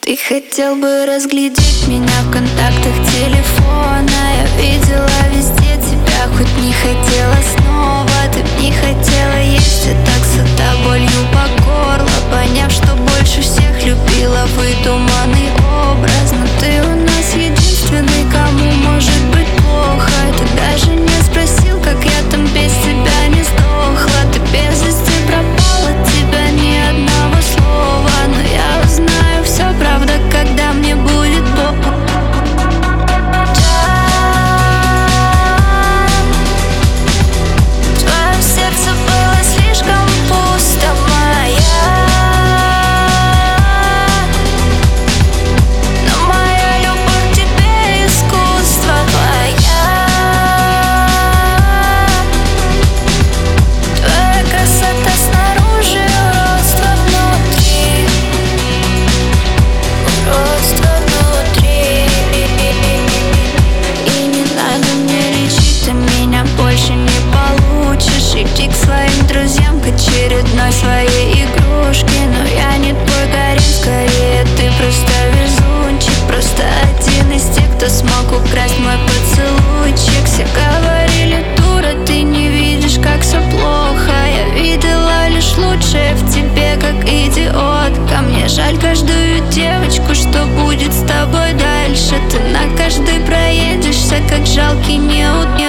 Ты хотел бы разглядеть меня в контактах телефона. Я видела везде тебя, хоть не хотела снова. Ты б не хотела есть, и так сыта болью по горло, поняв, что больше всех любила выдуманный образ. Но ты у нас единственный, кому может быть плохо. Ты даже не спросил, как я там без тебя не сдохла. Ты без вести пропала, от тебя ни одного слова. Но я узнаю все, правда, когда мне будет больно. Твое сердце было слишком пусто, моя. Но моя любовь к тебе искусство твоя. Твоя красота снаружи, уродство внутри. Уродство внутри. И не надо мне лечить, ты меня больше не получишь. Иди к своим друзьям, к очередной своей игрушке. Но я не твой гарем, скорее ты просто везунчик. Просто один из тех, кто смог украсть мой поцелуйчик. Все говорили, дура, ты не видишь, как все плохо. Я видела лишь лучшее в тебе, как идиотка. Мне жаль каждую девочку, что будет с тобой дальше. Ты на каждой проедешься, как жалкий неуд.